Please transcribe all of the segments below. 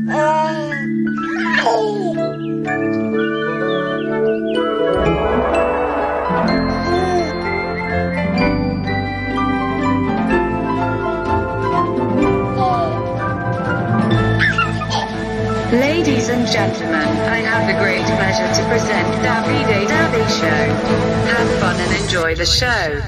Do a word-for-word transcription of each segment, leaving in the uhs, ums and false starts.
Ladies and gentlemen, I have the great pleasure to present Davide Davide Show. Have fun and enjoy the show.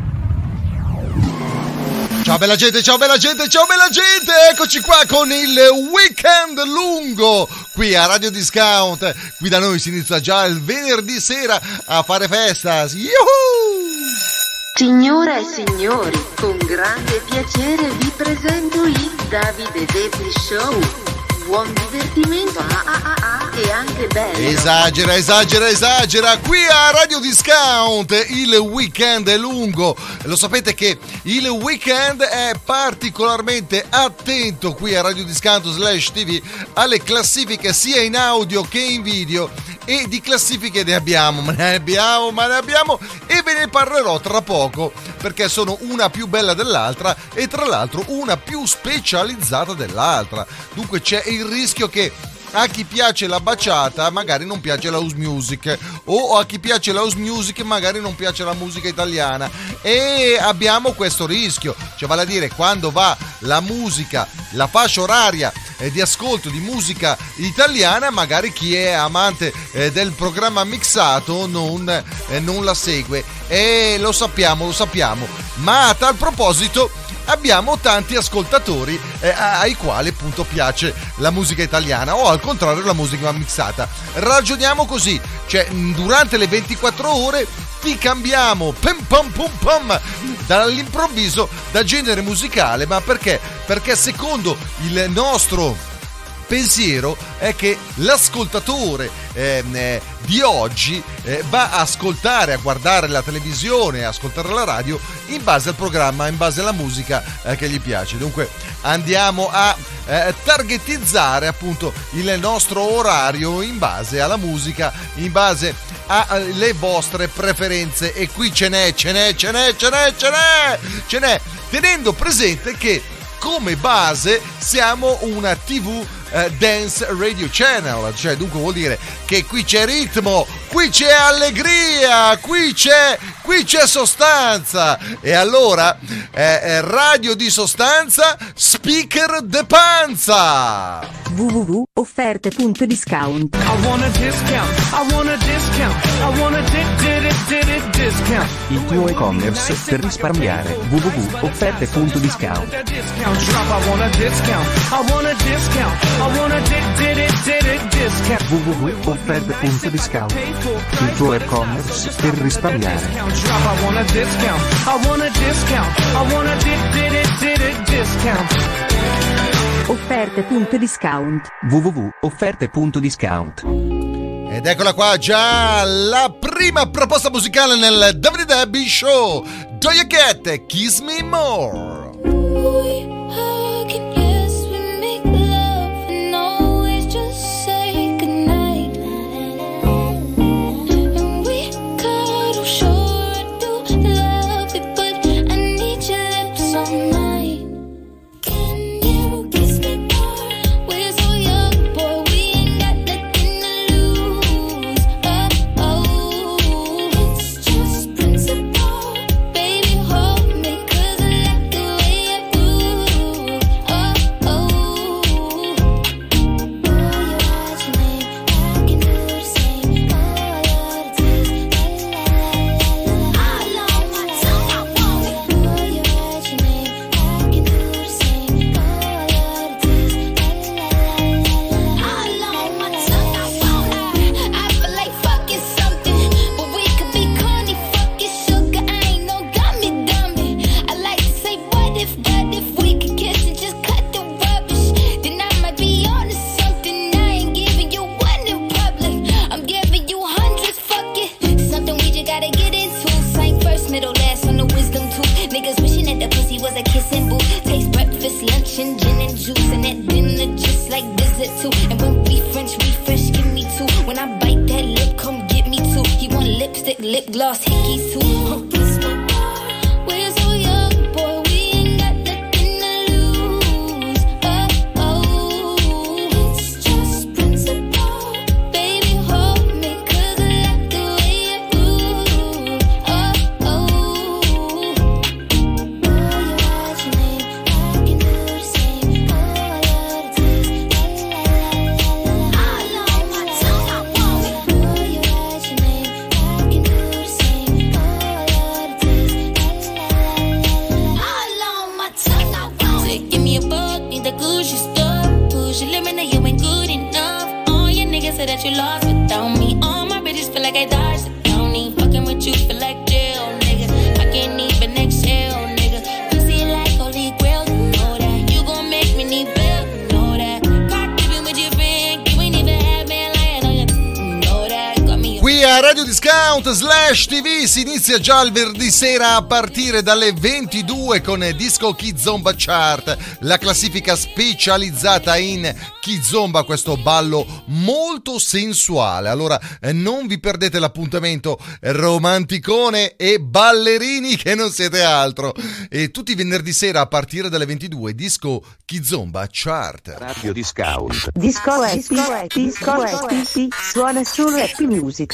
Ciao bella gente, ciao bella gente, ciao bella gente, eccoci qua con il weekend lungo qui a Radio Discount. Qui da noi si inizia già il venerdì sera a fare festa. Yuhu! Signore e signori, con grande piacere vi presento il Davide Davide Show. Buon divertimento ah, ah, ah, ah, e anche bello. Esagera, esagera, esagera. Qui a Radio Discount il weekend è lungo. Lo sapete che il weekend è particolarmente attento qui a Radio Discount slash tv alle classifiche sia in audio che in video. E di classifiche ne abbiamo, ma ne abbiamo, ma ne abbiamo e ve ne parlerò tra poco perché sono una più bella dell'altra e tra l'altro una più specializzata dell'altra. Dunque c'è il rischio che a chi piace la baciata magari non piace la house music o a chi piace la house music magari non piace la musica italiana e abbiamo questo rischio, cioè vale a dire quando va la musica, la fascia oraria eh, di ascolto di musica italiana magari chi è amante eh, del programma mixato non, eh, non la segue e lo sappiamo, lo sappiamo, ma a tal proposito abbiamo tanti ascoltatori eh, ai quali appunto piace la musica italiana o al contrario la musica mixata. Ragioniamo così, cioè durante le ventiquattro ore ti cambiamo pam pam pum pam dall'improvviso da genere musicale, ma perché? Perché secondo il nostro pensiero è che l'ascoltatore eh, eh, di oggi eh, va a ascoltare, a guardare la televisione, a ascoltare la radio in base al programma, in base alla musica eh, che gli piace. Dunque andiamo a eh, targetizzare appunto il nostro orario in base alla musica, in base alle vostre preferenze e qui ce n'è, ce n'è, ce n'è, ce n'è, ce n'è, ce n'è, tenendo presente che come base siamo una tivù eh, dance radio channel, cioè dunque vuol dire che qui c'è ritmo, qui c'è allegria, qui c'è qui c'è sostanza e allora eh, eh, radio di sostanza, speaker de panza. w w w punto offerte punto discount. Il tuo e-commerce per risparmiare. w w w punto offerte punto discount. w w w punto offerte punto discount. Il tuo e-commerce per risparmiare. Offerte punto discount. w w w punto offerte punto discount. Ed eccola qua già la prima proposta musicale nel Davide Davide Show. Doja Cat, Kiss Me More. Lip gloss, hickeys too. Huh. We're so young, boy, we ain't got nothing to lose. Oh, oh, it's you lost without me. All my bitches feel like I dodged the county. Fucking with you feel like jail, nigga. I can't even exhale, nigga. Pussy like holy grail, you know that. You gon' make me need bail, you know that. Cock even with your friend, you ain't even had man lying on you, you know that. Got me. Qui a Radio Discount slash T V si inizia già il venerdì sera a partire dalle ventidue con Disco Kizomba Chart, la classifica specializzata in Kizomba, questo ballo molto sensuale. Allora eh, non vi perdete l'appuntamento, romanticone e ballerini che non siete altro. E tutti i venerdì sera a partire dalle ventidue Disco Kizomba Chart. Radio Discount. Disco Happy, Disco Happy, suona solo happy music.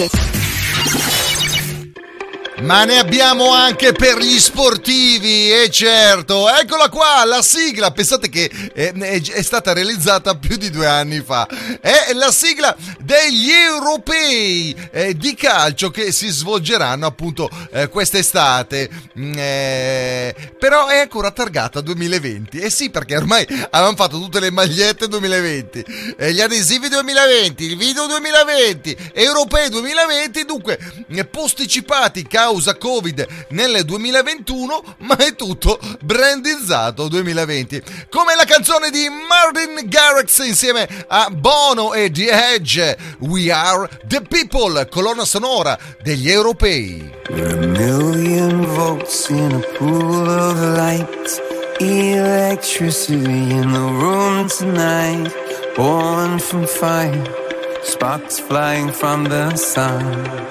Ma ne abbiamo anche per gli sportivi, e certo, eccola qua la sigla. Pensate che è, è stata realizzata più di due anni fa. È la sigla degli europei eh, di calcio che si svolgeranno appunto eh, quest'estate. Eh, però è ancora targata duemilaventi. Eh sì, perché ormai avevamo fatto tutte le magliette duemilaventi, eh, gli adesivi duemilaventi, il video duemilaventi, europei duemilaventi, dunque eh, posticipati causa Covid nel duemilaventuno, ma è tutto brandizzato duemilaventi. Come la canzone di Martin Garrix insieme a Bono e The Edge, We Are The People, colonna sonora degli europei. We're a million volts in a pool of light, electricity in the room tonight, born from fire, sparks flying from the sun.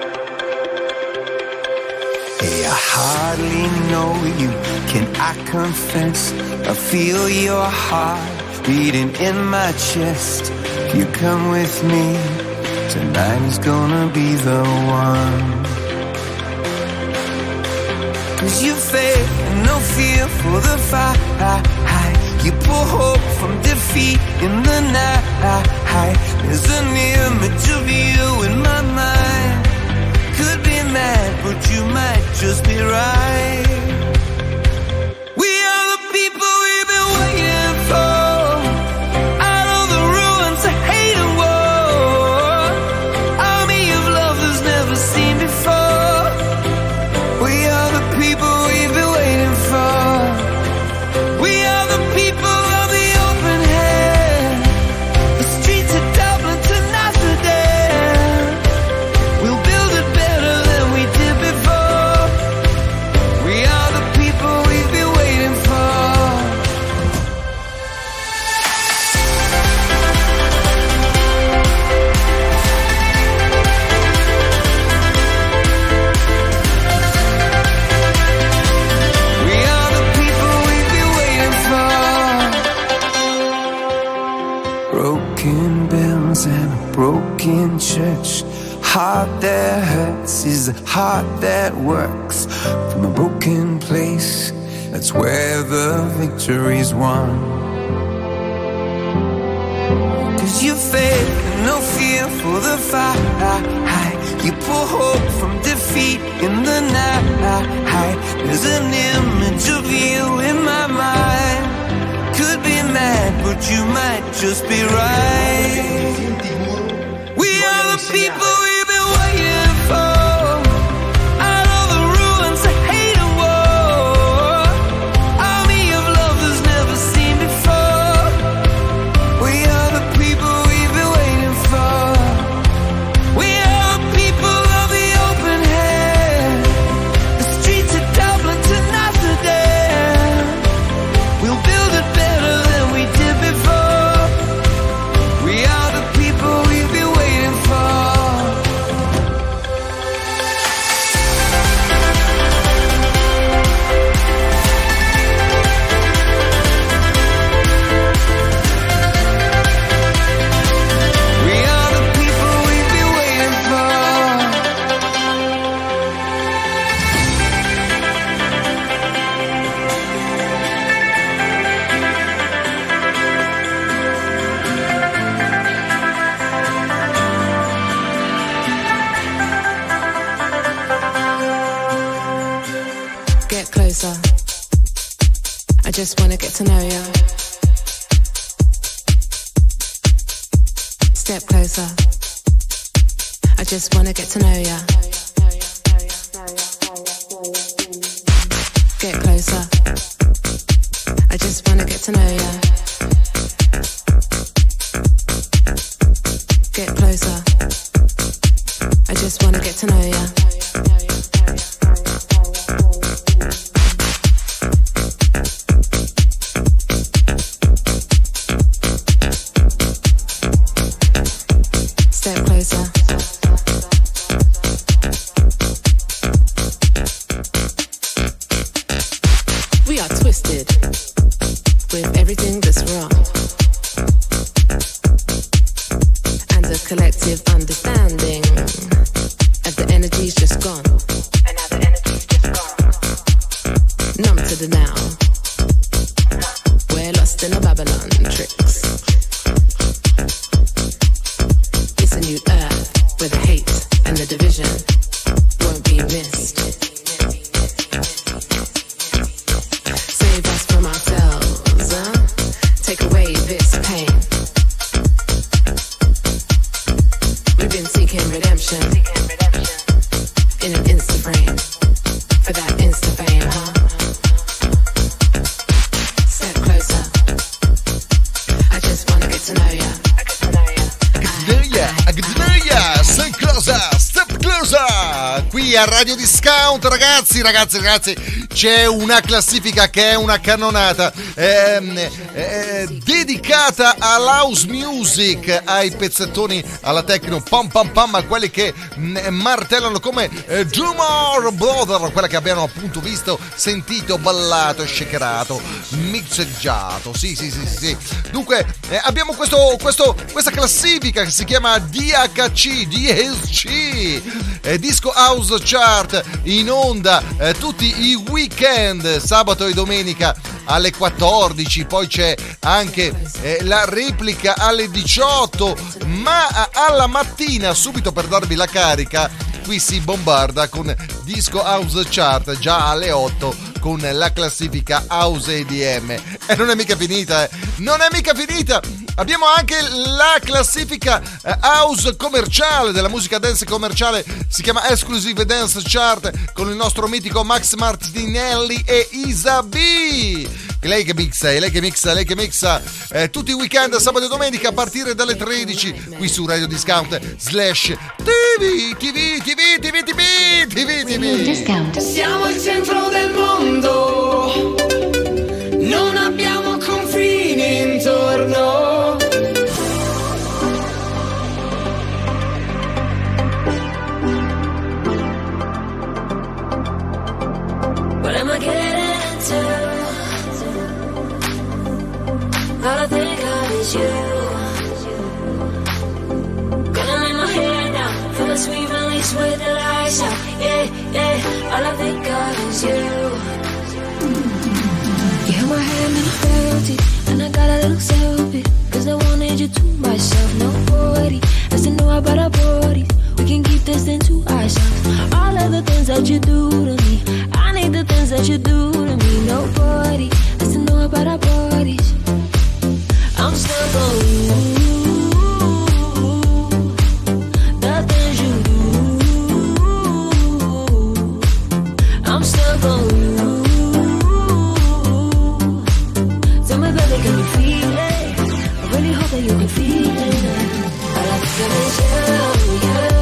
Hey, I hardly know you, can I confess? I feel your heart beating in my chest. If you come with me, tonight is gonna be the one. Cause you faith and no fear for the fight. You pull hope from defeat in the night. There's an image of you in my mind. Could be mad, but you might just be right. We are the people we've been waiting for. Out of the ruins of hate and war, army of love that's never seen before. We are the people we've been waiting for. We are the people of the open hand, the streets of Dublin to Amsterdam. We'll build it better than we did before. We are the people we've been waiting for. We are the people we've been waiting for. Broken bells and a broken church. Heart that hurts is a heart that works. From a broken place, that's where the victory's won. Cause you faith and no fear for the fight. You pull hope from defeat in the night. There's an image of you in my mind. Could be mad, but you might just be right. We are the people we've been waiting for. Out of the ruins of hate and war, army of love that's never seen before. We are the people we've been waiting for. We are the people of the open hand, the streets of Dublin to Amsterdam. We'll build it better than we did before. We are the people we've been waiting for. We are the people we've been waiting for. Get closer. I just wanna get to know you. Step closer. I just wanna get to know ya. Get closer. I just wanna get to know ya. Get closer. I just wanna get to know ya. Step closer. We are twisted with everything that's wrong, and a collective understanding of the energy's just gone. And now the energy's just gone. Numb to the now. We're lost in a Babylon tricks. It's a new earth where the hate and the division won't be missed. Save us from ourselves, huh? Take away this pain. We've been seeking redemption in an Insta frame for that Insta fame, huh? Step closer. I just wanna get to know ya. Agnoia, sei closer, step closer. Qui a Radio Discount, ragazzi, ragazzi, ragazzi, c'è una classifica che è una cannonata, eh, eh, dedicata all'house music, ai pezzettoni, alla techno, pam pam pam, a quelli che mh, martellano come eh, Jumor Brother, quella che abbiamo appunto visto, sentito, ballato, shakerato, mixeggiato. Sì, sì, sì, sì, sì. Dunque, eh, abbiamo questo, questo, questa classifica che si chiama D H C, D H C, eh, Disco House Chart, in onda eh, tutti i weekend, sabato e domenica alle quattordici, poi c'è anche eh, la replica alle diciotto, ma alla mattina, subito per darvi la carica, qui si bombarda con Disco House Chart già alle otto con la classifica House E D M. E non è mica finita, eh. non è mica finita. Abbiamo anche la classifica eh, house commerciale, della musica dance commerciale, si chiama Exclusive Dance Chart, con il nostro mitico Max Martinelli e Isa B. Lei che mixa, è lei che mixa, lei che mixa eh, tutti i weekend, sabato e domenica a partire dalle tredici, qui su Radio Discount slash TV, TV, TV, TV, TV, TV, TV. Discount. Siamo il centro del mondo, non abbiamo confini intorno. What am I getting to? All I think of is you. Gonna lay my head down, feel a sweet release with the lights out. Yeah, yeah, all I think of is you. You held my hand and I felt it, and I got a little selfish, cause I wanted you to myself. Nobody has to know about our bodies, we can keep this thing to ourselves. All of the things that you do to me, I need the things that you do to me. Nobody has to know about our bodies. I'm stuck on you, the things you do. I'm stuck on you. Tell me, baby, can you feel it? I really hope that you can feel it. All I think of is you, you.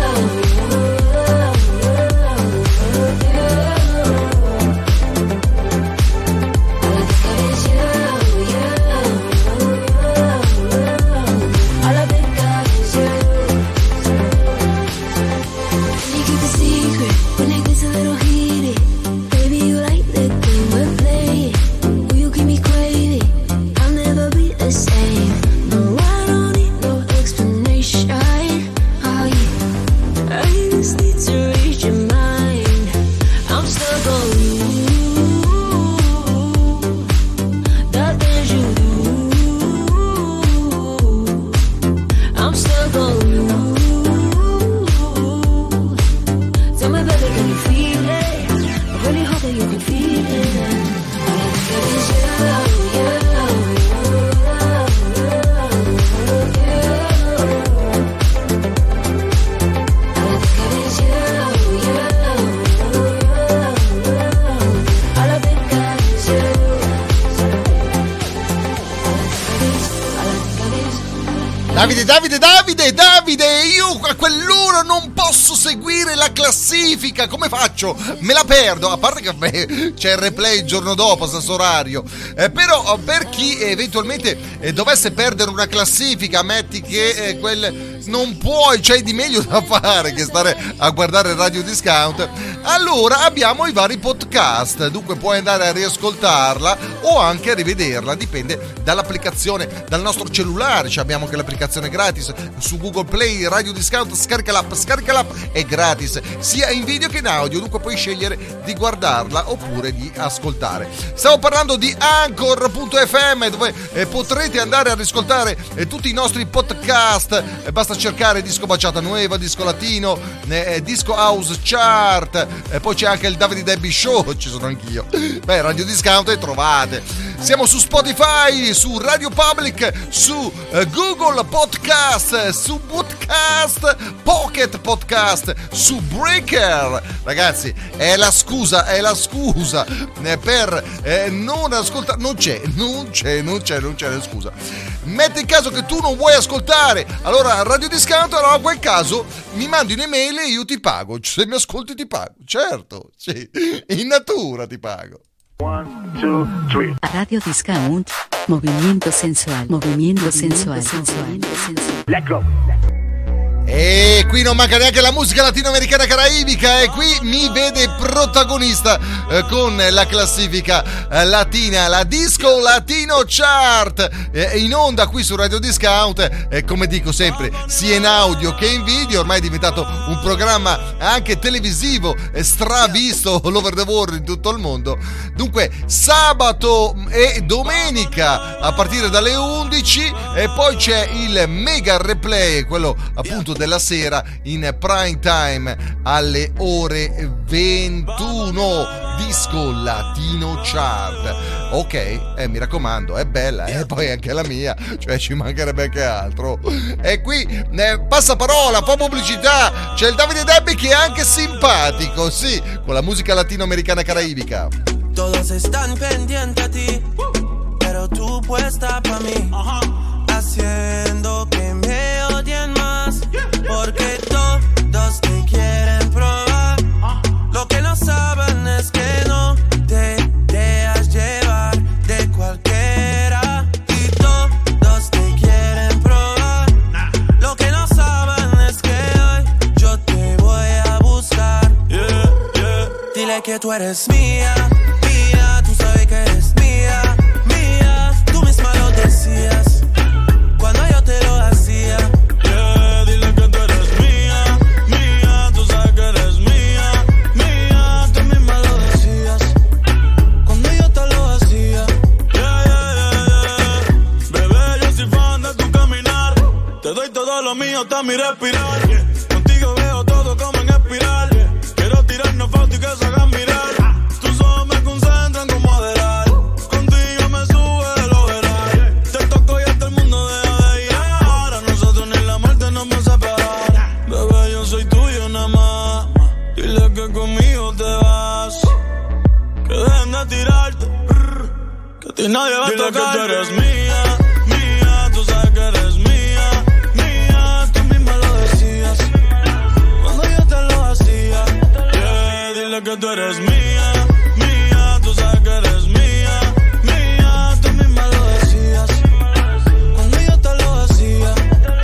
Davide, Davide, Davide, Davide, io a quell'ora non posso seguire la classifica, come faccio? Me la perdo, a parte che beh, c'è il replay il giorno dopo, stesso orario, eh, però per chi eventualmente eh, dovesse perdere una classifica, metti che eh, quel non puoi, c'hai di meglio da fare che stare a guardare Radio Discount, allora abbiamo i vari podcast, dunque puoi andare a riascoltarla o anche a rivederla, dipende dall'applicazione, dal nostro cellulare, cioè abbiamo anche l'applicazione gratis su Google Play, Radio Discount, scarica l'app, scarica l'app, è gratis sia in video che in audio, dunque puoi scegliere di guardarla oppure di ascoltare. Stavo parlando di Anchor punto effe emme dove eh, potrete andare a riscoltare eh, tutti i nostri podcast, eh, basta cercare Disco Baciata Nueva, Disco Latino, eh, Disco House Chart, eh, poi c'è anche il Davide Debbie Show, ci sono anch'io, beh Radio Discount e trovate, siamo su Spotify, su Radio Public, su eh, Google Podcast, su Podcast, Pocket Podcast, su Breaker. Ragazzi, è la scusa, è la scusa eh, per eh, non ascoltare. Non c'è, non c'è, non c'è, non c'è la scusa. Metti in caso che tu non vuoi ascoltare, allora Radio Discount, allora in quel caso mi mandi un'email e io ti pago. Se mi ascolti ti pago, certo, sì, in natura ti pago. One, two, three. Radio Discount, movimiento sensual, movimiento sensual, sensual, sensual. Let go. E qui non manca neanche la musica latinoamericana caraibica e qui mi vede protagonista eh, con la classifica eh, latina, la Disco Latino Chart, eh, in onda qui su Radio Discount, eh, come dico sempre, sia in audio che in video, ormai è diventato un programma anche televisivo, eh, stravisto all over the world in tutto il mondo. Dunque sabato e domenica a partire dalle undici e poi c'è il mega replay, quello appunto della sera in prime time alle ore ventuno, Disco Latino Chart. Ok, eh, mi raccomando, è bella, e eh? Poi anche la mia, cioè ci mancherebbe anche altro. E qui eh, passa parola, fa pubblicità, c'è il Davide Debbie che è anche simpatico, sì, con la musica latinoamericana caraibica. Todos están pendientes a ti, pero tú puesta pa' mí, haciendo que me odien más, porque todos te quieren probar. Lo que no saben es que no te dejas llevar de cualquiera, y todos te quieren probar. Lo que no saben es que hoy yo te voy a buscar. Yeah, yeah. Dile que tú eres mía, mía, tú sabes que eres mía, mía, tú misma lo decías cuando yo te lo hacía. Yeah, dile que tú eres mía, mía, tú sabes que eres mía, mía, tú misma lo decías cuando yo te lo hacía. Yeah, yeah, yeah, yeah. Bebé, yo soy fan de tu caminar, te doy todo lo mío hasta mi respirar. Contigo veo todo como en espiral, quiero tirarnos fotos y que se hagan mirar. Tus ojos me concentran como adelar, contigo me sube el overall. Te toco y hasta el mundo deja de girar, a nosotros ni la muerte nos va a separar. Bebé, yo soy tuyo nada más, dile que conmigo te vas, que dejen de tirarte, que a ti nadie va a tocar. Dile que tú eres mía, mía, tú sabes que eres mía, mía, tú misma lo decías cuando yo te lo hacía. Yeah, dile que tú eres mía, mía, tú sabes que eres mía, mía, tú misma lo decías cuando yo te lo hacía.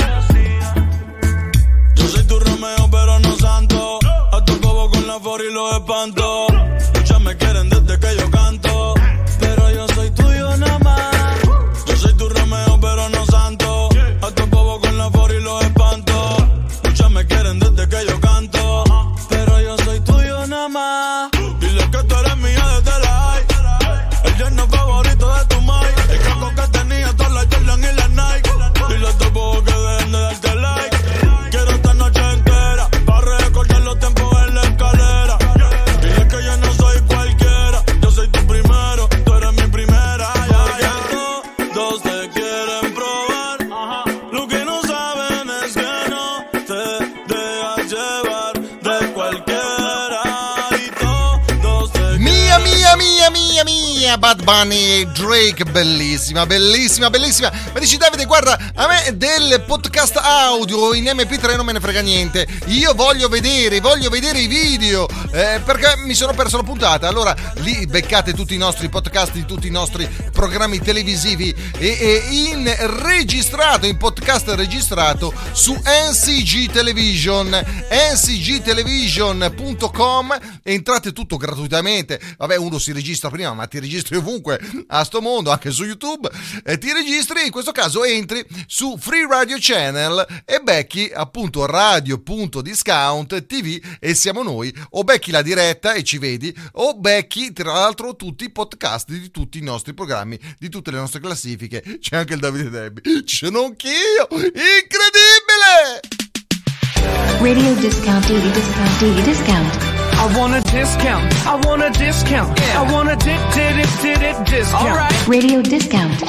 Yo soy tu Romeo pero no santo, a tu cobo con la for y los espanto. Muchas me quieren desde que yo canto, pero yo soy tuyo nada más. Yo soy tu Romeo pero no santo, a tu cobo con la for y los espanto. Muchas me quieren desde que yo canto, pero yo soy tuyo nada más. Dile que tú eres mía desde la high, el yerno favorito de tu mai, el caco que tenía todas las Jordan y las Nike. Dile a tu bobo que dejen de darte like, quiero esta noche entera para recordar los tiempos en la escalera. Dile que yo no soy cualquiera, yo soy tu primero, tú eres mi primera. Ya, ya, todos te quieren probar, lo que no saben es que no te dejas llevar de cualquiera, y todos te Mia, mia, mia, mia, mia mia, Bad Bunny e Drake, bellissima, bellissima, bellissima. Ma dici Davide, guarda, a me del podcast audio in emme pi tre non me ne frega niente. Io voglio vedere, voglio vedere i video, eh, perché mi sono perso la puntata. Allora lì beccate tutti i nostri podcast di tutti i nostri programmi televisivi e, e in registrato, in podcast registrato su N C G Television, N C G television punto com. Entrate tutto gratuitamente. Vabbè, uno si registra prima, ma ti registri ovunque a sto mondo, anche su YouTube, e ti registri. In questo caso entri su Free Radio Channel e becchi appunto radio.discount tivù e siamo noi, o becchi la diretta e ci vedi, o becchi tra l'altro tutti i podcast di tutti i nostri programmi, di tutte le nostre classifiche. C'è anche il Davide Debbie, ce n'ho anch'io, incredibile! Radio discount, daily discount, daily discount. I want a discount. I want a discount. Yeah. I want a di- di- di- di- discount. All right. Radio discount.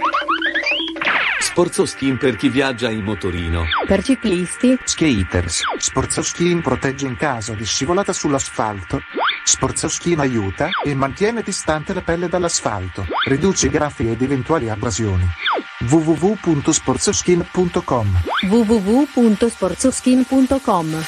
Sforzo Skin per chi viaggia in motorino. Per ciclisti. Skaters. Sforzo Skin protegge in caso di scivolata sull'asfalto. Sforzo Skin aiuta e mantiene distante la pelle dall'asfalto. Riduce graffi ed eventuali abrasioni. w w w punto sforzoskin punto com w w w punto sforzoskin punto com.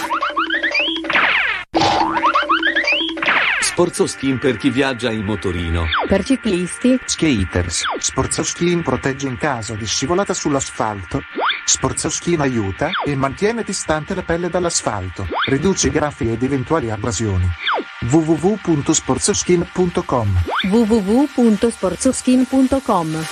Sforzo Skin per chi viaggia in motorino. Per ciclisti. Skaters. Sforzo Skin protegge in caso di scivolata sull'asfalto. Sforzo Skin aiuta e mantiene distante la pelle dall'asfalto. Riduce graffi ed eventuali abrasioni. w w w punto sforzoskin punto com w w w punto sforzoskin punto com.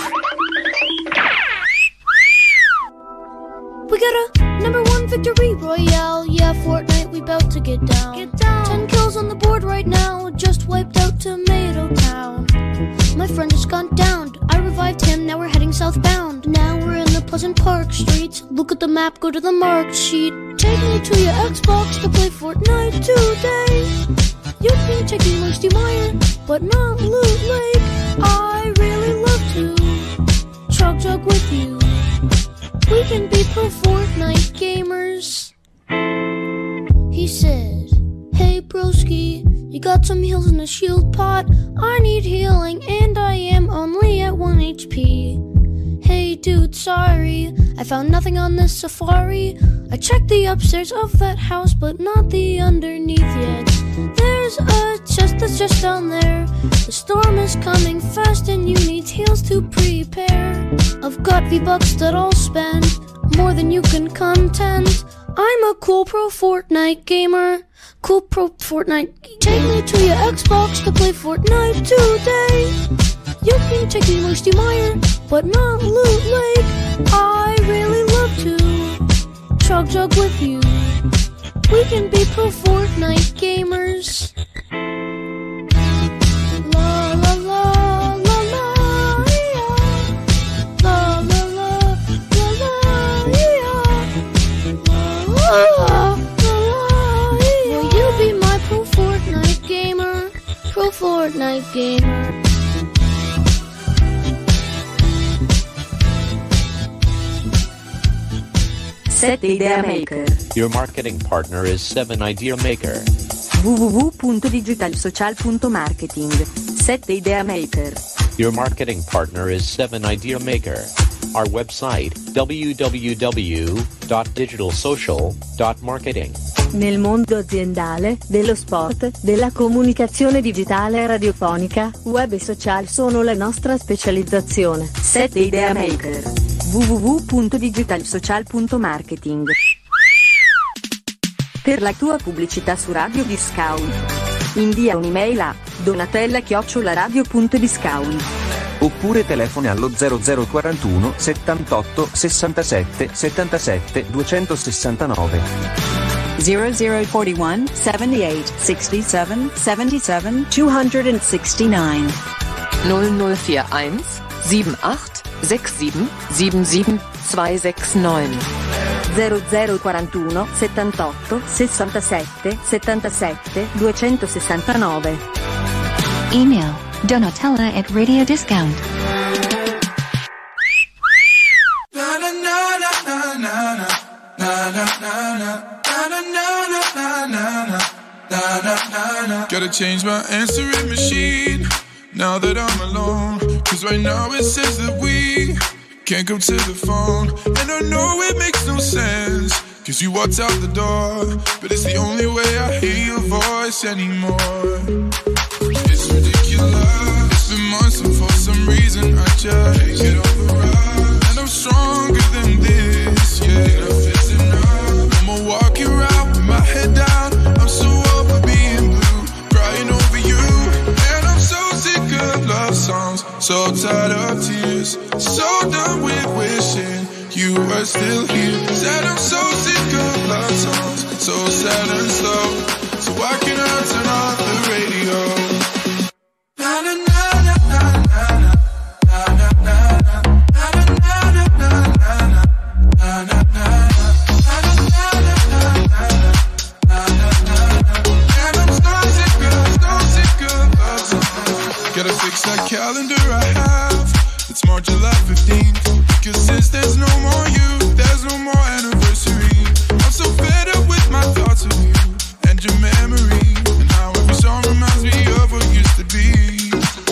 We got a number one victory royale. Yeah, Fortnite, we bout to get down. Get down. Ten kills on the board right now. Just wiped out Tomato Town. My friend has gone down. I revived him. Now we're heading southbound. Now we're in the Pleasant Park streets. Look at the map. Go to the marked sheet. Take me to your Xbox to play Fortnite today. You can take me Rusty Meyer, but not Loot Lake. I really love to chug jug with you. We can be pro Fortnite gamers. He said, hey broski, you got some heals in a shield pot? I need healing and I am only at one H P. Hey dude, sorry, I found nothing on this safari. I checked the upstairs of that house, but not the underneath yet. There's a chest that's just down there. The storm is coming fast and you need heals to prepare. I've got V-Bucks that I'll spend, more than you can contend. I'm a cool pro Fortnite gamer. Cool pro Fortnite. Take me to your Xbox to play Fortnite today. You can take me Rusty Meyer, but not Loot Lake. I really love to chug jug with you. We can be pro Fortnite gamers. La la la la la yeah. La la la la la yeah. La la la la yeah. Will you be my pro Fortnite gamer? Pro Fortnite gamer. sette Idea Maker. Your marketing partner is seven Idea Maker. w w w punto digitalsocial punto marketing. sette Idea Maker. Your marketing partner is seven Idea Maker. Our website w w w dot digital social dot marketing. Nel mondo aziendale, dello sport, della comunicazione digitale e radiofonica, web e social sono la nostra specializzazione. sette Idea Maker. w w w punto digitalsocial punto marketing. Per la tua pubblicità su Radio Discount, invia un'email a donatella chiocciola radio punto discount. Oppure telefoni allo zero zero quarantuno settantotto sessantasette settantasette duecentosessantanove. zero zero forty-one seventy-eight sixty-seven seventy-seven two sixty-nine. null null einundvierzig achtundsiebzig siebenundsechzig siebenundsiebzig zweihunderneunundsechzig. zero zero quarantuno settantotto sessantasette settantasette duecentosessantanove. Email Donatella at Radio Discount. Gotta change my answering machine now that I'm alone. Cause right now it says that we can't go to the phone. And I know it makes no sense, cause you walked out the door. But it's the only way I hear your voice anymore. It's ridiculous. It's been months and for some reason I just can't get over us. And I'm stronger than this, yeah. Enough is enough. I'ma walk you around with my head down. I'm so over being blue, crying over you. And I'm so sick of love songs, so tired of tears, so done with wishing you were still here. Said I'm so sick of love songs, so sad and slow. So why can't I turn off the radio? Na na na na na na na na na gotta fix that calendar I have. It's March July fifteenth. Because since there's no more you, there's no more anniversary. I'm so fed up with my thoughts of you and your memory, and how every song reminds me of what used to be.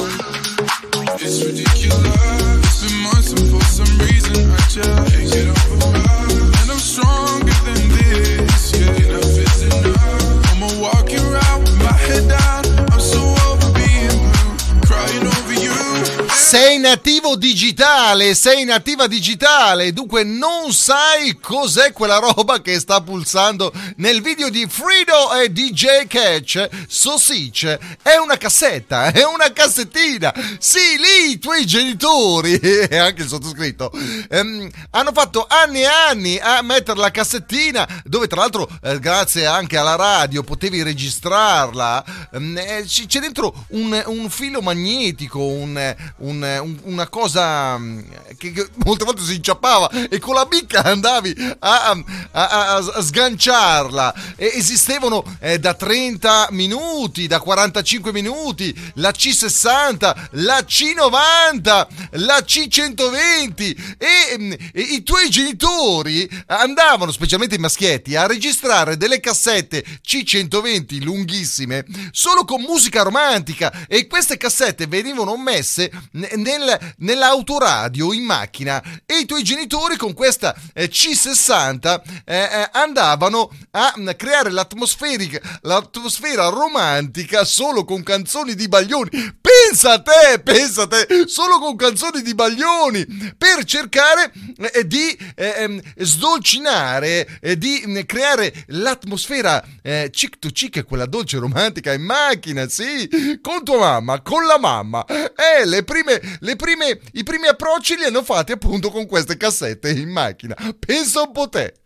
It's ridiculous. It's been months and for some reason I just can't get over us. And I'm stronger than this, yeah. Enough is enough. I'ma walk you around with my head down. I'm so over being blue, crying over you. Sei nativo digitale, sei nativa digitale, dunque non sai cos'è quella roba che sta pulsando nel video di Fredo e D J Catch. Sausage è una cassetta, è una cassettina. Sì, lì i tuoi genitori e anche il sottoscritto ehm, hanno fatto anni e anni a mettere la cassettina, dove tra l'altro eh, grazie anche alla radio potevi registrarla. ehm, eh, c'è dentro un, un filo magnetico, un, un Un, una cosa che, che molte volte si inciappava e con la bicca andavi a, a, a, a sganciarla. E esistevano eh, da trenta minuti, da quarantacinque minuti, la C sessanta, la C novanta, la C centoventi e, e i tuoi genitori andavano, specialmente i maschietti, a registrare delle cassette C centoventi lunghissime solo con musica romantica, e queste cassette venivano messe Nel, nell'autoradio in macchina, e i tuoi genitori con questa eh, C sessanta eh, eh, andavano a mh, creare l'atmosferica, l'atmosfera romantica solo con canzoni di Baglioni. Pensa a te, pensa a te, solo con canzoni di Baglioni, per cercare eh, di eh, sdolcinare, eh, di eh, creare l'atmosfera eh, chick to chick, quella dolce romantica in macchina, sì, con tua mamma, con la mamma. Eh, le prime Le prime, i primi approcci li hanno fatti appunto con queste cassette in macchina. Pensa un po' te.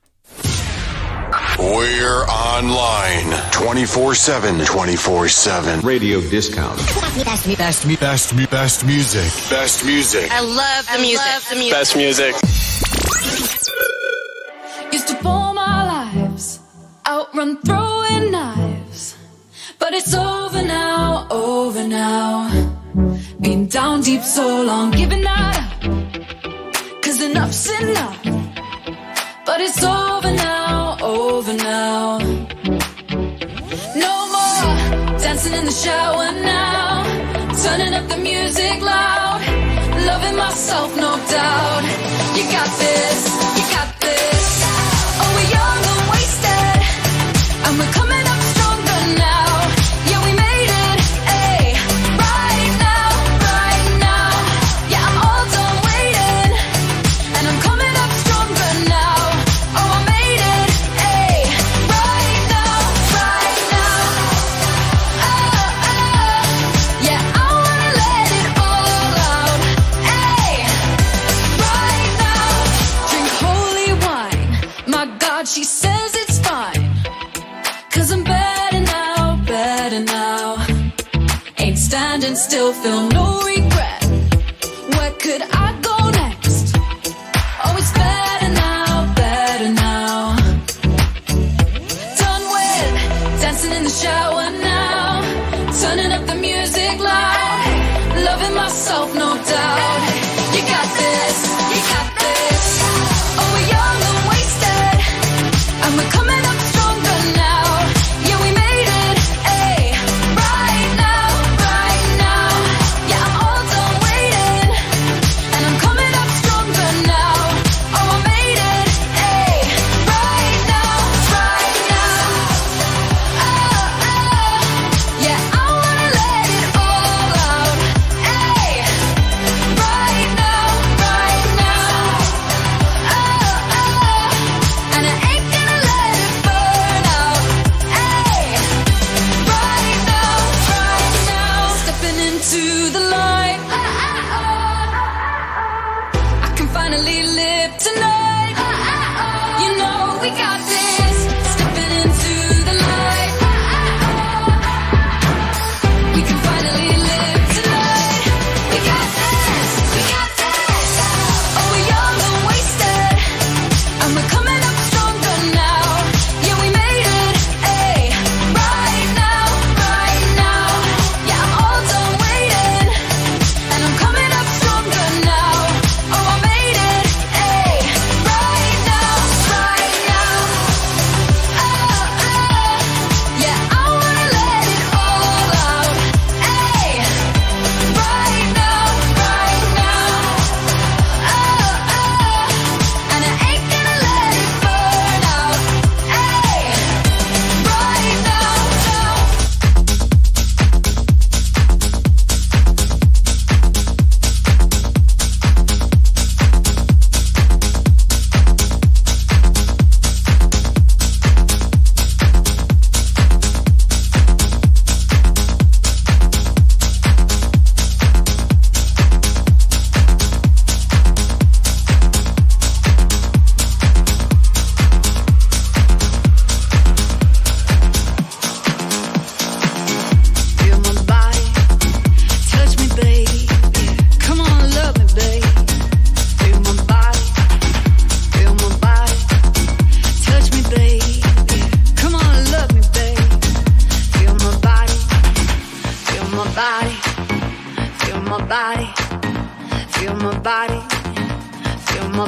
We're online twenty-four seven, twenty-four seven. Radio Discount. Best, best, best, best music. Best music. I love the music. I love the music. Best music. Used to pour my lives, outrun throwing knives, but it's over now, over now. Been down deep so long, giving that up, cause enough's enough. But it's over now, over now. No more dancing in the shower now, turning up the music loud, loving myself, no doubt. You got this, you got this. Oh, we're young and wasted, and we're coming up stronger now. Yeah, we made it, ayy, right now, right now. Yeah, I'm all done waiting, and I'm coming up stronger now. Oh, I made it, ayy, right now, right now. Oh, oh, yeah, I wanna let it all out, ayy, right now. Drink holy wine, my God, she says it's fine, cause I'm better now, better now. Ain't standing still, feel no regret. Where could I go next? Oh, it's better now, better now. Done with dancing in the shower now, turning up the music loud, loving myself, no doubt. You got this, you got this. Oh, we're young and wasted, and we're coming up stronger now. Yeah, we made it, ayy, right.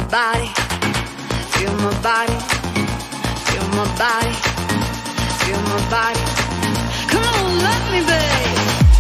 body, feel my body, feel my body, feel my body. Come on, love me, babe.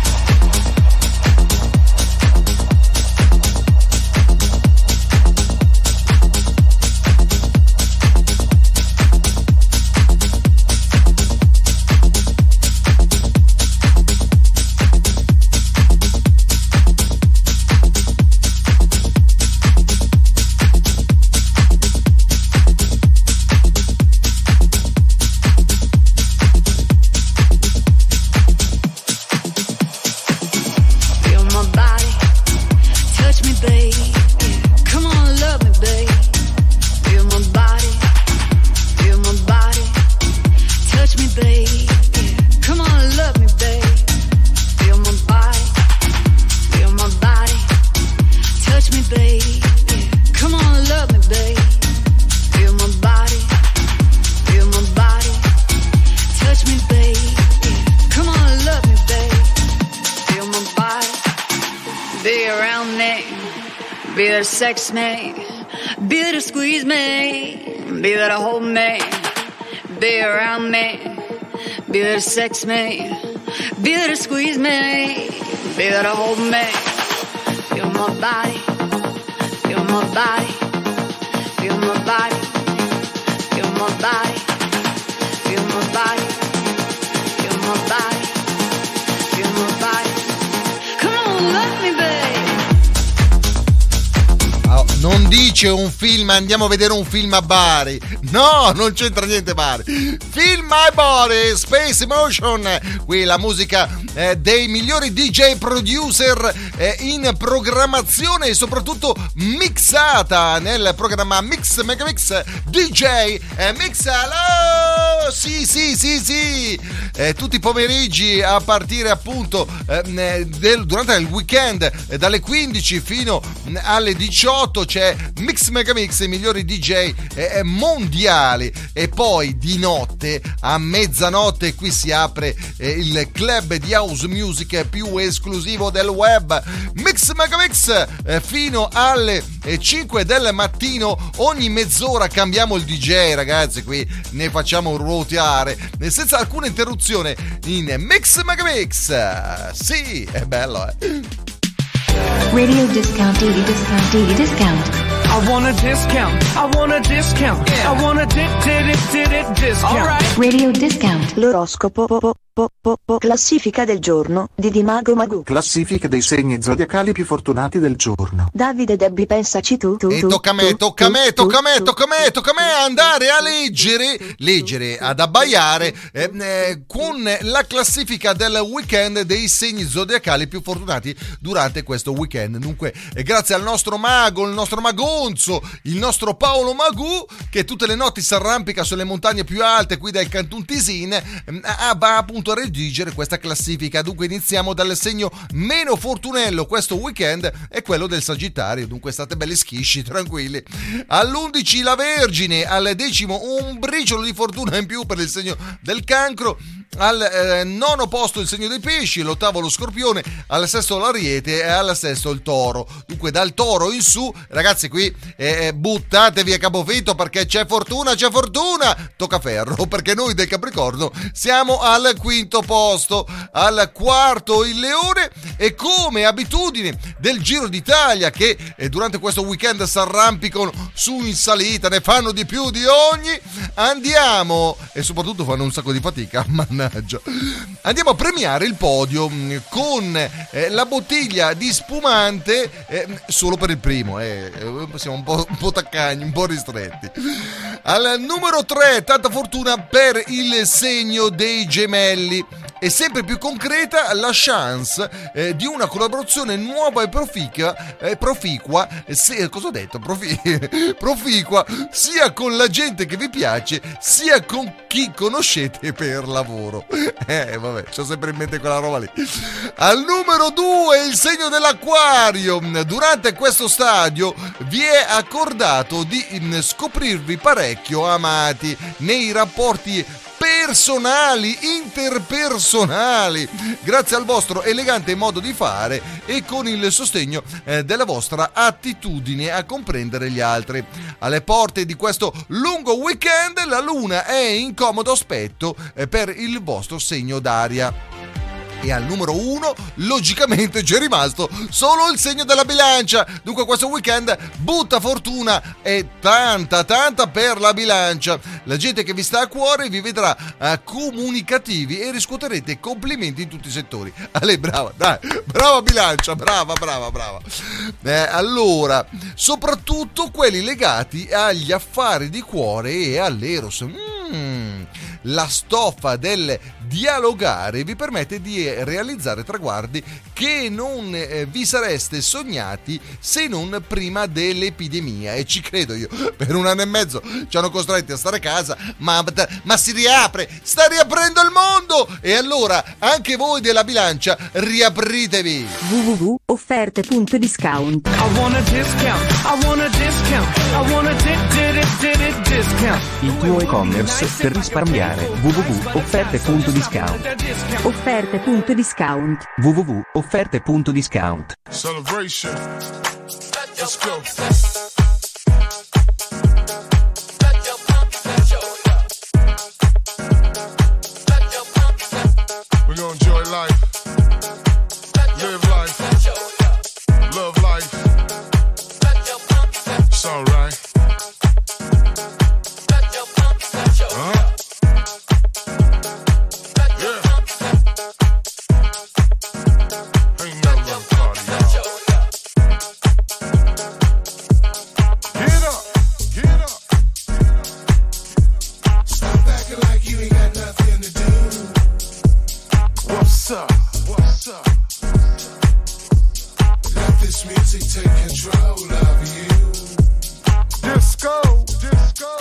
Sex me, be there to squeeze me, be there to hold me, be around me, be there to sex me, be there to squeeze me, be there to hold me. Feel my body, feel my body, feel my body, feel my body, feel my body, feel my body, feel my body. Come on, love me, babe. Non dice un film, andiamo a vedere un film a Bari. No, non c'entra niente Bari. Film My Body, Space Emotion. Qui la musica eh, dei migliori D J producer eh, in programmazione e soprattutto mixata nel programma Mix Megamix D J eh, Mixalo. Sì, sì, sì, sì. Eh, tutti i pomeriggi a partire appunto eh, del, durante il weekend eh, dalle quindici fino alle diciotto c'è Mix Megamix, i migliori D J eh, mondiali, e poi di notte a mezzanotte qui si apre eh, il club di house music più esclusivo del web, Mix Megamix, eh, fino alle eh, cinque del mattino. Ogni mezz'ora cambiamo il D J, ragazzi, qui ne facciamo ruotare senza alcuna interruzione in Mix Megamix. Sì, è bello, eh. Radio discount, daily discount, daily discount. I want a discount. I want a discount. Yeah. I want a di- di- di- di- discount. All right. Radio discount. L'oroscopo po, po, po, po, po. Classifica del giorno di Dimago Magu. Classifica dei segni zodiacali più fortunati del giorno. Davide Debbi, pensaci tu. tu, e tu tocca a me, tu, tocca a me, tu, tocca a me, tu, tocca a me, tocca a me andare a leggere, leggere, ad abbaiare eh, eh, con la classifica del weekend dei segni zodiacali più fortunati durante questo weekend. Dunque, eh, grazie al nostro mago, il nostro magonzo, il nostro Paolo Magù, che tutte le notti si arrampica sulle montagne più alte qui del Canton Tisin, eh, va appunto a redigere questa classifica. Dunque iniziamo dal segno meno fortunello questo weekend, è quello del Sagittario, dunque state belli schisci, tranquilli. All'undici la Vergine, al decimo un briciolo di fortuna in più per il segno del Cancro, al eh, nono posto il segno dei Pesci, l'ottavo lo Scorpione, al sesto l'Ariete e al sesto il Toro. Dunque dal Toro in su, ragazzi, qui eh, buttatevi a capofitto perché c'è fortuna, c'è fortuna, tocca ferro, perché noi del Capricorno siamo al quinto posto. Al quarto il Leone, e come abitudine del Giro d'Italia, che eh, durante questo weekend si arrampicano su in salita, ne fanno di più di ogni, andiamo, e soprattutto fanno un sacco di fatica, mannaggia, andiamo a premiare il podio mh, con eh, la bottiglia di spumante eh, solo per il primo, eh, siamo un po', un po' taccagni, un po' ristretti. Al numero tre, tanta fortuna per il segno dei Gemelli. È sempre più concreta la chance eh, di una collaborazione nuova e proficua, eh, proficua se, cosa ho detto? Profi, proficua sia con la gente che vi piace sia con chi conoscete per lavoro. Eh vabbè, c'ho sempre in mente quella roba lì. Al numero due il segno dell'Acquario. Durante questo stadio vi è accordato di mh, scoprirvi parecchio amati nei rapporti personali, interpersonali, grazie al vostro elegante modo di fare e con il sostegno eh, della vostra attitudine a comprendere gli altri. Alle porte di questo lungo weekend la luna è in comodo aspetto eh, per il vostro segno d'aria. E al numero uno, logicamente, c'è rimasto solo il segno della bilancia. Dunque questo weekend butta fortuna e tanta, tanta per la bilancia. La gente che vi sta a cuore vi vedrà eh, comunicativi e riscuoterete complimenti in tutti i settori. Ale, brava, dai, brava bilancia, brava, brava, brava. Eh, allora, soprattutto quelli legati agli affari di cuore e all'eros. Mm, la stoffa del dialogare vi permette di realizzare traguardi che non eh, vi sareste sognati se non prima dell'epidemia, e ci credo io. Per un anno e mezzo ci hanno costretti a stare a casa, ma, ma si riapre, sta riaprendo il mondo, e allora anche voi della bilancia riapritevi. w w w punto offerte punto discount. I want a discount, I want a discount, I want a di- di- di- di- discount. Il tuo e-commerce per risparmiare. w w w punto offerte punto discount. Offerte punto discount. w w w punto offerte punto discount. Celebration. Let's go. We're gonna enjoy life. Live life. Love life. It's alright. Uh-huh. What's up? What's up? Let this music take control of you. Disco, disco.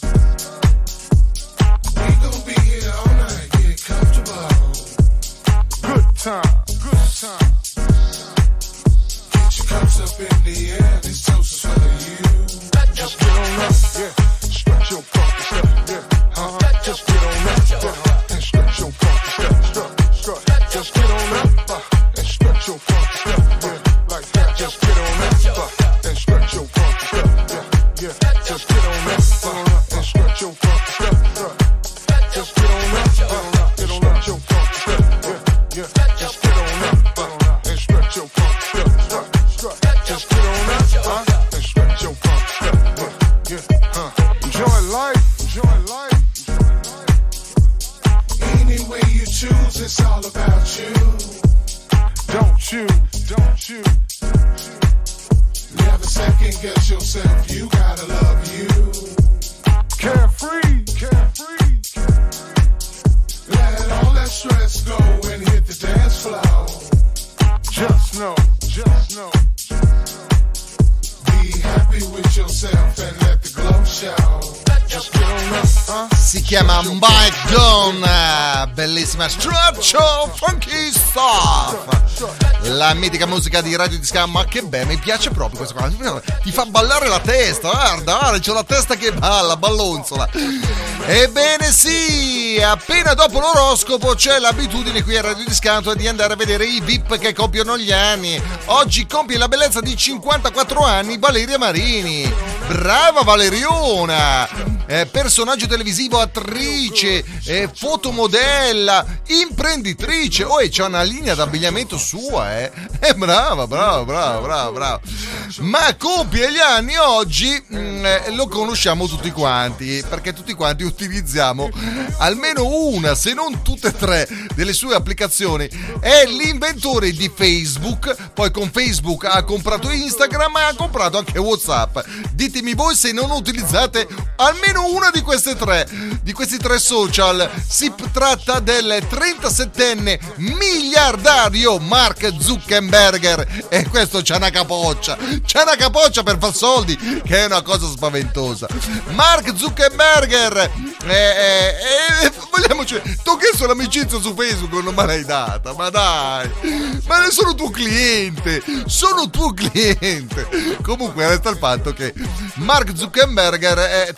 We gon' be here all night, get comfortable. Good time, good time. Get your cups up in the air, this toast is for you. Just get on up, yeah. Stretch your funky step, yeah. Uh-huh. Just get on up, yeah. And stretch your funky step, strut, strut. Just get on up uh, and stretch your funky step, yeah, like that. Just get on up uh, and stretch your funky step, yeah, yeah. Just get on up uh, and stretch your funky step, yeah. Just get on up, uh, get on up your funky step, yeah, yeah. Just get on up uh, and stretch your funky step, strut, strut. Just get on up uh, and stretch your funky step, yeah, yeah. Huh. Enjoy life, enjoy life. Any way you choose, it's all about you. Don't you, don't you. Never second guess yourself, you gotta love you. Carefree, carefree. Let all that stress go and hit the dance floor. Just know, just know. Be happy with yourself and let the glow show. Just get on up, huh? Si chiama Mike Don, bellissima Stretcho Funky Stuff, la mitica musica di Radio Discount. Ma che bello, mi piace proprio questo qua, ti fa ballare la testa, guarda, guarda, c'ho la testa che balla, ballonzola. Ebbene sì, appena dopo l'oroscopo c'è l'abitudine qui a Radio Discount di andare a vedere i V I P che compiono gli anni. Oggi compie la bellezza di cinquantaquattro anni Valeria Marini. Brava Valeriona! Eh, personaggio televisivo, attrice, eh, fotomodella, imprenditrice. Oh, e c'è una linea d'abbigliamento sua, eh. eh brava, brava, brava, brava, brava. Ma compie gli anni oggi, mh, eh, lo conosciamo tutti quanti, perché tutti quanti utilizziamo almeno una, se non tutte e tre, delle sue applicazioni. È l'inventore di Facebook, poi con Facebook ha comprato Instagram e ha comprato anche WhatsApp. Ditemi voi se non utilizzate almeno una di queste tre, di questi tre social. Si tratta del trentasettenne miliardario Mark Zuckerberg, e questo c'ha una capoccia, c'ha una capoccia per far soldi che è una cosa spaventosa. Mark Zuckerberg, eh, eh, eh, vogliamoci, tu che sono l'amicizia su Facebook non me l'hai data, ma dai, ma ne sono tuo cliente, sono tuo cliente. Comunque resta il fatto che Mark Zuckerberg è trentasette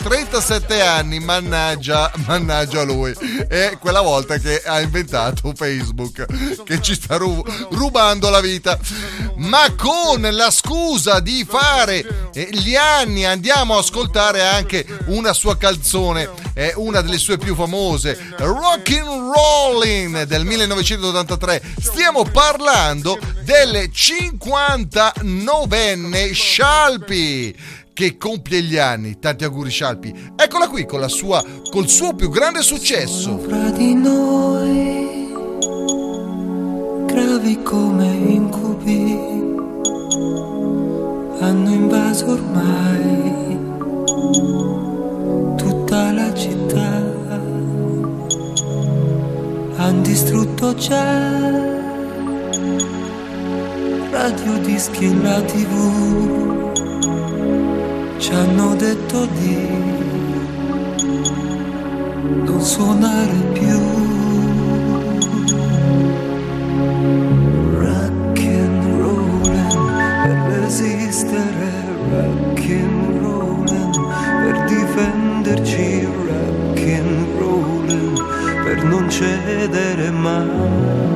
trentasette anni, mannaggia, mannaggia lui. È quella volta che ha inventato Facebook, che ci sta ru- rubando la vita. Ma con la scusa di fare gli anni andiamo a ascoltare anche una sua canzone, è una delle sue più famose, Rockin' Rollin' del millenovecentottantatré. Stiamo parlando del cinquantanovenne Scialpi, che compie gli anni. Tanti auguri Scialpi. Eccola qui con la sua, col suo più grande successo. Fra di noi, gravi come incubi, hanno invaso ormai tutta la città, han distrutto già radio, dischi e la tivù, ci hanno detto di non suonare più. Rock and rollin' per resistere, rock and rollin' per difenderci, rock and rollin' per non cedere mai.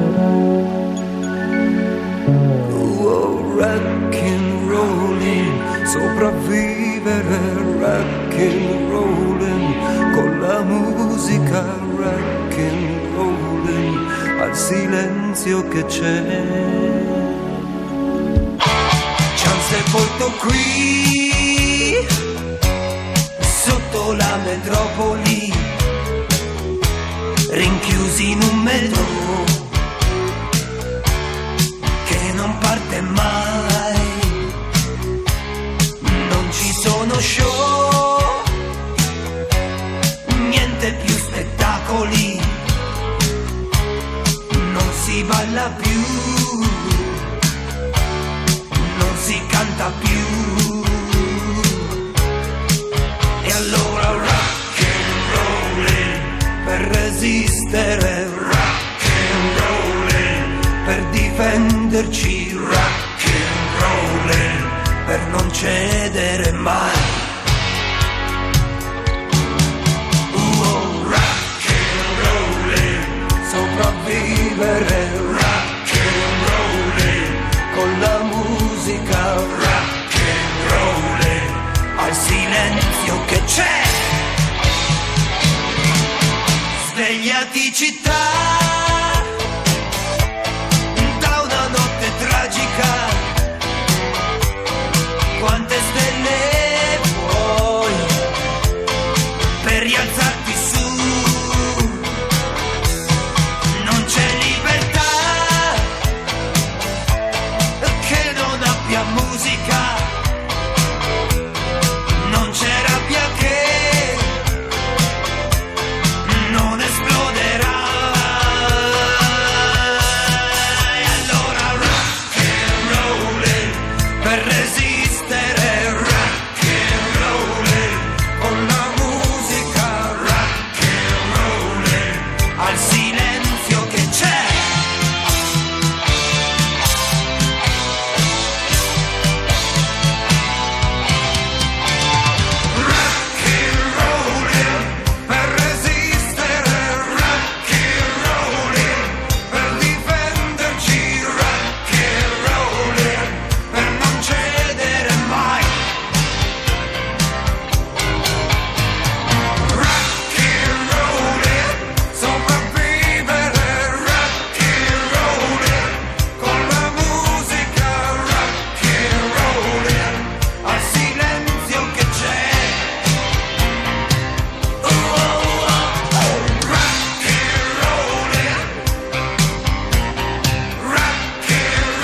Oh, rock and rollin', sopravvivere, rock and rollin', con la musica, rock and rollin', al silenzio che c'è. Ci han sepolto qui, sotto la metropoli, rinchiusi in un metro che non parte mai. Non ci sono show, niente più spettacoli, non si balla più, non si canta più. E allora rock and rollin' per resistere, rock and rollin' per difenderci, rock and rollin' per non cedere mai. Uh, rock and rollin', sopravvivere, rock and rollin', con la musica, rock and rollin', al silenzio che c'è. Svegliati città da una notte tragica, quante stelle vuoi per rialzarti su? Non c'è libertà che non abbia musica, non c'è rabbia che non esploderà. E allora rock and rollin' per resistere, rock and rollin', con la musica, rock and rollin', al silenzio che c'è. Rock and rollin' per resistere, rock and rollin', per difenderci, rock and rollin', per non cedere mai. Rock and rollin', sopravvivere, rock and rollin', con la musica, rock and rollin', al silenzio che c'è. Oh, oh, oh, oh. Rock and rollin', rock and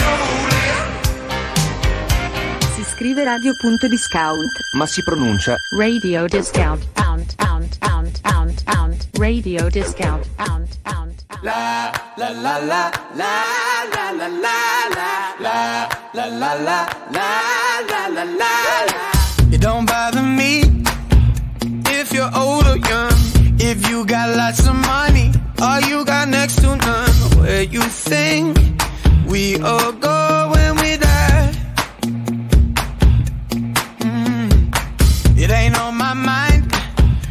rollin'. Si scrive radio.discount, ma si pronuncia radio discount, pound, pound, pound, pound, pound, radio discount, pound, pound. La la la la la la la la la la la la la la la la. It don't bother me if you're old or young, if you got lots of money or you got next to none. Where you think we all go when we die? Mm. It ain't on my mind,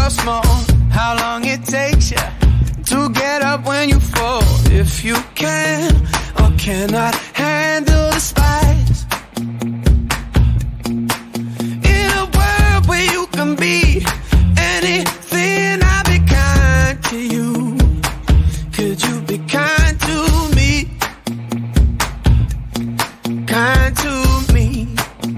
or small, how long it takes you to get up when you fall. If you can or cannot handle the spice, in a world where you can be anything, I'll be kind to you. Could you be kind to me? Kind to me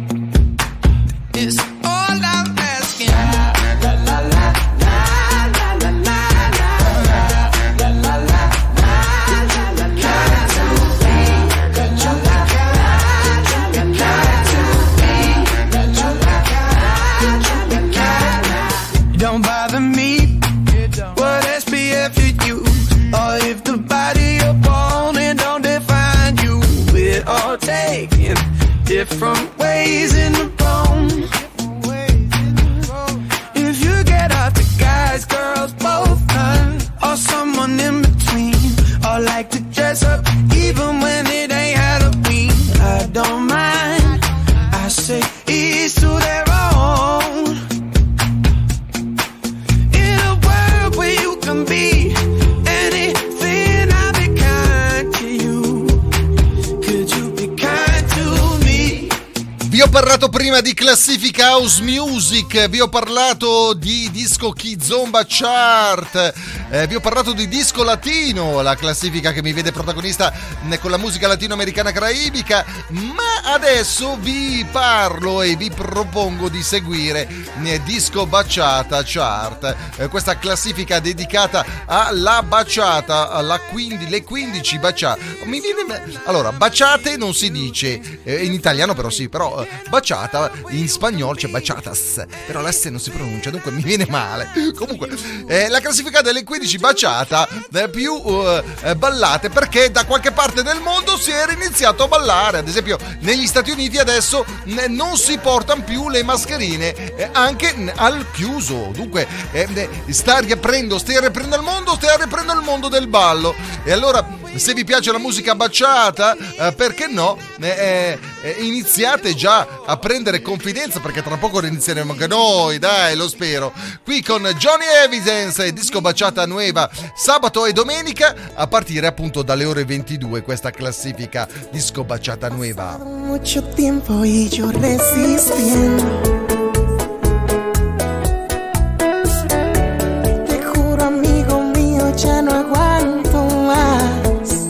is all I'm asking. La la la la la la la la la la la la. Don't bother me what S P F you use, or if the body you're born in don't define you. We're all taking different ways in the bone. If you get off the guys, girls, both none, or someone in between, or like to dress up even when it ain't Halloween, I don't mind. I say each to their own. In a world where you can be anything, I'll be kind to you. Could you be kind to me? Vi ho parlato prima di classifica house music, vi ho parlato di disco Kizomba Chart, eh, vi ho parlato di disco latino, la classifica che mi vede protagonista con la musica latinoamericana caraibica, ma adesso vi parlo e vi propongo di seguire eh, disco Bachata Chart, eh, questa classifica dedicata alla bachata, alla quindi, le quindici bachata. Mi viene, allora, baciate non si dice, eh, in italiano però sì, però eh, bachata in spagnolo c'è bachatas, però la S non si pronuncia, dunque mi viene male. Comunque eh, la classifica delle quindici bachata eh, più eh, ballate, perché da qualche parte del mondo si era iniziato a ballare. Ad esempio negli Stati Uniti adesso eh, non si portano più le mascherine eh, anche al chiuso, dunque eh, sta riaprendo sta riaprendo il mondo sta riaprendo il mondo del ballo. E allora, se vi piace la musica bachata, eh, perché no, eh, eh, iniziate già a prendere confidenza, perché tra poco inizieremo anche noi, dai, lo spero, qui con Johnny Evidence e disco Bachata Nueva, sabato e domenica a partire appunto dalle ore ventidue, questa classifica disco Bachata Nueva. Mucho tiempo y yo resistiendo. Te juro, amigo mío, ya no aguanto más.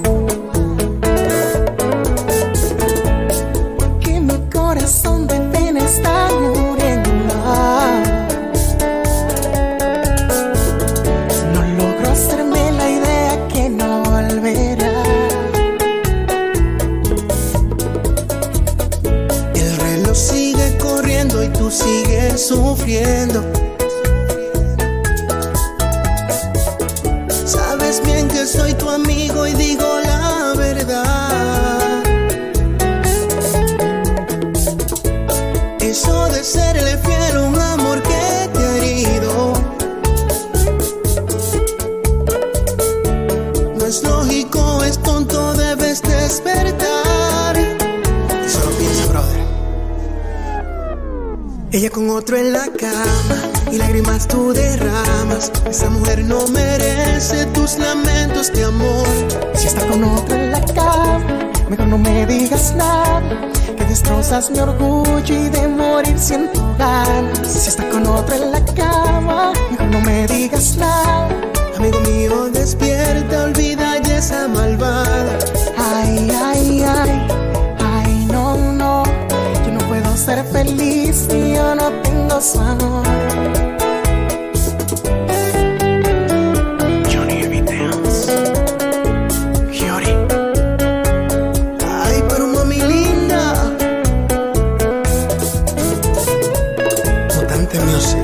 Porque mi corazón de pena está muriendo. No logro hacerme la idea que no volverá. El reloj sigue corriendo y tú sigues sufriendo. Sabes bien que soy tu amigo y digo la verdad. Eso de serle fiel a un amor que te ha herido no es lógico, es tonto, debes despertar. Solo piensa, brother. Ella con otro en la cama y lágrimas tú derramas. Esa mujer no merece tus lamentos de amor. Si está con otro en la cama, mejor no me digas nada, que destrozas mi orgullo y de morir siento ganas. Si está con otro en la cama, mejor no me digas nada. Amigo mío, despierta, olvida ya esa malvada. Ay, ay, ay, ay, no, no, yo no puedo ser feliz si yo no tengo su amor. Johnny Evidence, Giori. Ay, pero mami linda. Mutante Music.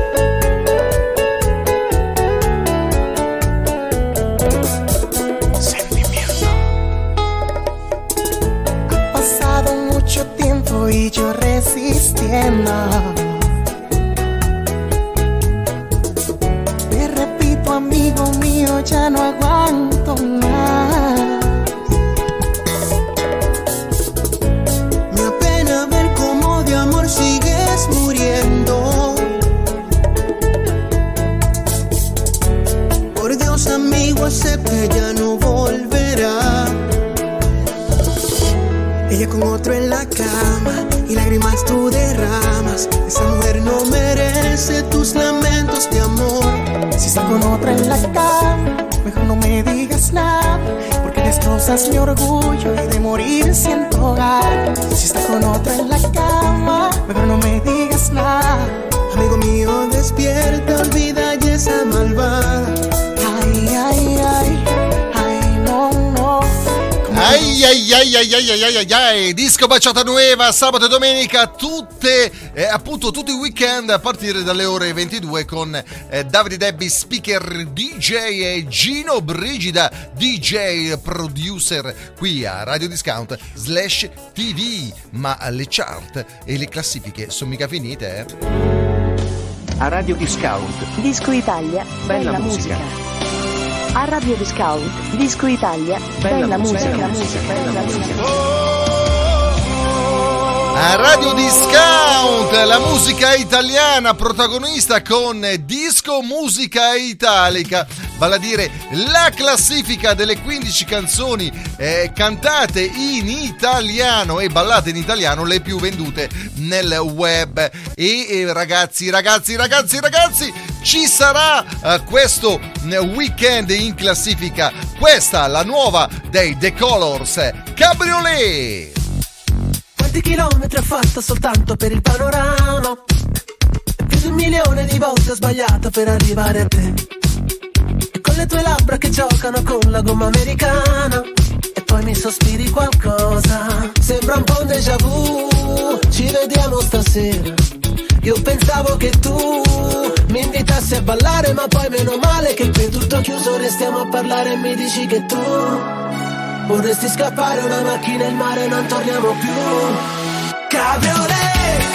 Y yo resistiendo. Te repito, amigo mío, ya no aguanto más. Me apena ver cómo de amor sigues muriendo. acepte ya no volverá. Ella con otro en la cama y lágrimas tú derramas. Esa mujer no merece tus lamentos de amor. Si está con otra en la cama, mejor no me digas nada, porque destrozas mi orgullo y de morir siento hogar. Si está con otra en la cama, mejor no me digas nada. Amigo mío, despierta, olvida ya esa malvada. Ay, ay, ay, ay, no, no. Ai ai ai ai ai ai ai ai, disco Baciata Nueva, sabato e domenica, tutte, eh, appunto tutti i weekend a partire dalle ore ventidue con eh, Davide Debbie, speaker D J, e Gino Brigida, D J producer qui a Radio Discount slash T V. Ma le chart e le classifiche sono mica finite, eh? A Radio Discount Disco Italia, bella, bella musica. musica. A Radio Discount, Disco Italia, bella, bella musica, musica, musica, bella musica. A Radio Discount, la musica italiana, protagonista con Disco Musica Italica, vale a dire la classifica delle quindici canzoni eh, cantate in italiano e ballate in italiano le più vendute nel web. E eh, ragazzi, ragazzi, ragazzi, ragazzi, ci sarà eh, questo weekend in classifica, questa la nuova dei The Colors, Cabriolet. Quanti chilometri ho fatto soltanto per il panorama, più di un milione di volte ho sbagliato per arrivare a te, e con le tue labbra che giocano con la gomma americana, e poi mi sospiri qualcosa, sembra un po' un déjà vu, ci vediamo stasera. Io pensavo che tu mi invitassi a ballare, ma poi meno male che qui tutto chiuso, restiamo a parlare e mi dici che tu vorresti scappare, una macchina e il mare, non torniamo più. Cabriolet,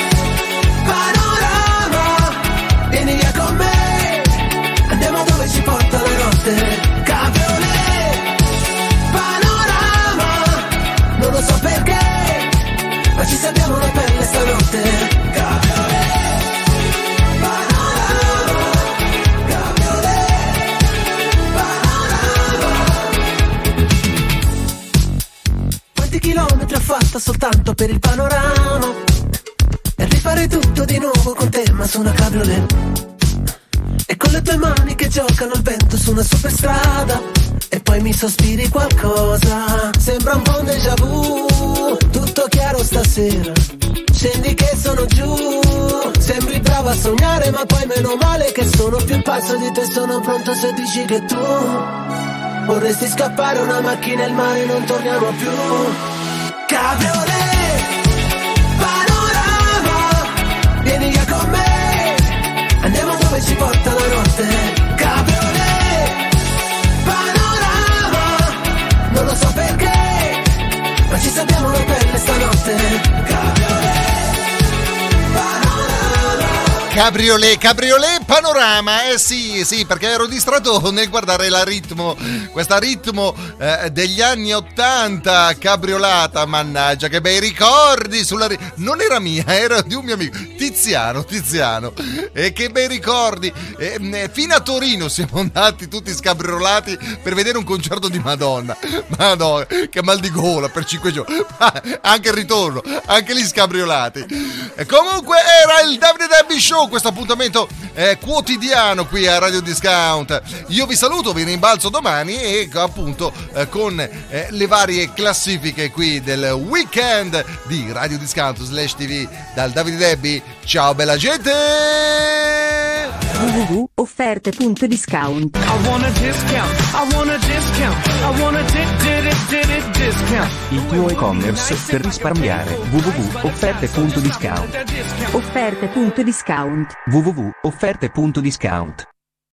panorama, vieni via con me, andiamo dove ci porta la notte. Cabriolet, panorama, non lo so perché, ma ci salviamo la pelle stanotte. Cabriolet, panorama, cabriolet, panorama. Quanti chilometri ho fatto soltanto per il panorama, e rifare tutto di nuovo con te, ma su una cabriolet, e con le tue mani che giocano al vento su una superstrada, e poi mi sospiri qualcosa, sembra un po' un déjà vu, tutto chiaro stasera, scendi che sono giù, sembri brava a sognare, ma poi meno male che sono più pazzo di te, sono pronto se dici che tu vorresti scappare, una macchina e il mare, non torniamo più. Cabriolet, panorama, vieni via con me, andiamo dove ci porta la notte. Cabriolet, panorama, non lo so perché, ma ci salviamo la pelle stanotte. Cabriolet, Cabriolet, Cabriolet Panorama, eh sì, sì, perché ero distratto nel guardare la ritmo, questa ritmo eh, degli anni ottanta, cabriolata, mannaggia, che bei ricordi sulla ri- non era mia, era di un mio amico, Tiziano, Tiziano, e che bei ricordi, eh, fino a Torino siamo andati tutti scabriolati per vedere un concerto di Madonna, Madonna, che mal di gola per cinque giorni, anche il ritorno, anche lì scabriolati, e comunque era il Davide Debbie Show, questo appuntamento eh, quotidiano qui a Radio Discount. Io vi saluto, vi rimbalzo domani e appunto eh, con eh, le varie classifiche qui del weekend di Radio Discount slash T V dal Davide Debbie. Ciao bella gente! w w w punto offerte punto discount. I want a discount, I want a discount, I want a di- di- di- di- discount. Il tuo e-commerce per risparmiare. w w w punto offerte punto discount. Offerte punto discount. w w w punto offerte punto discount.